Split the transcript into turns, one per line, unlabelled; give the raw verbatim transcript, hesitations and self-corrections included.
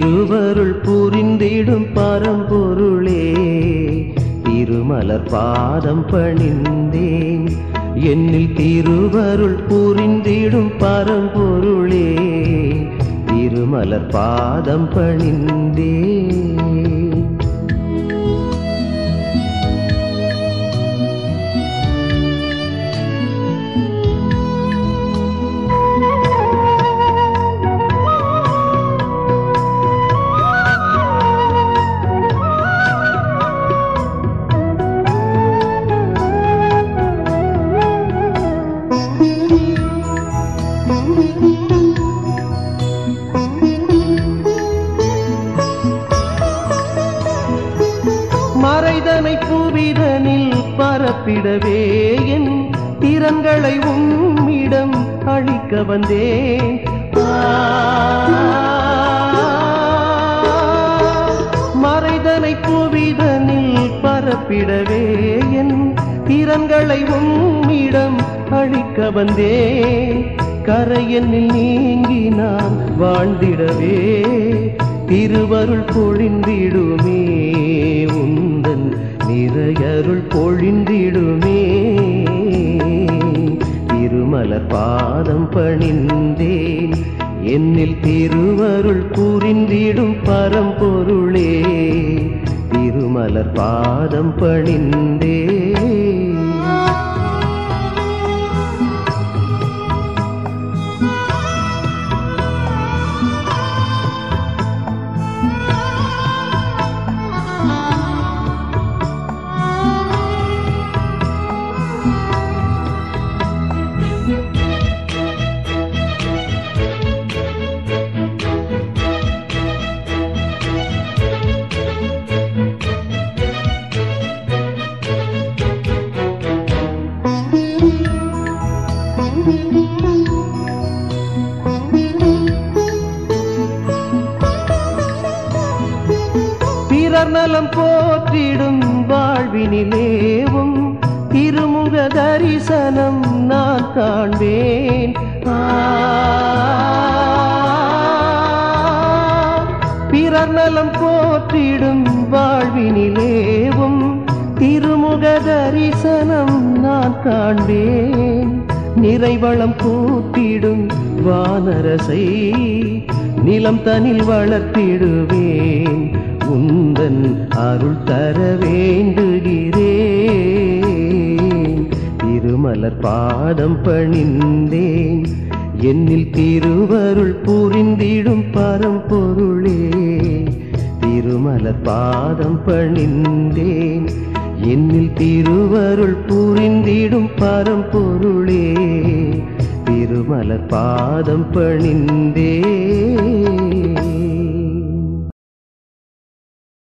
திருவருள் புரிந்திடும் பரம்பொருளே திருமலர் பாதம் பணிந்தேன். என்னில் திருவருள் புரிந்திடும் பரம்பொருளே திருமலர் பாதம் பணிந்தேன். மறைதனை புவிதனில் பரப்பிடவே என் திறன்களை உம்மிடம் அளிக்க வந்தேன். மறைதனை புவிதனில் பரப்பிடவே என் திறன்களை உம்மிடம் அளிக்க வந்தேன். கரையென்னில் நீங்கி நான் வாழ்ந்திடவே திருவருள் பொழிந்திடுமே, உந்தன் நிறையருள் பொழிந்திடுமே. திருமலர் பாதம் பணிந்தேன். என்னில் திருவருள் புரிந்திடும் பரம்பொருளே திருமலர் பாதம் பணிந்தேன். பிறர் நலம் போற்றிடும் வாழ்வினிலேவும் திருமுக தரிசனம் நான் காண்பேன். பிறர் நலம் போற்றிடும் வாழ்வினிலேவும் திருமுக தரிசனம் நான் காண்பேன். நிறைவளம் கூட்டிடும் வானரசை நிலம் தனில் வளர்த்திடுவேன். உந்தன் அருள் தர வேண்டுகிறேன். திருமலர் பாதம் பணிந்தேன். என்னில் திருவருள் புரிந்திடும் பரம்பொருளே திருமலர் பாதம் பணிந்தேன். என்னில் திருவருள் புரிந்திடும் பரம்பொருளே திருமலர் பாதம் பணிந்தேன்.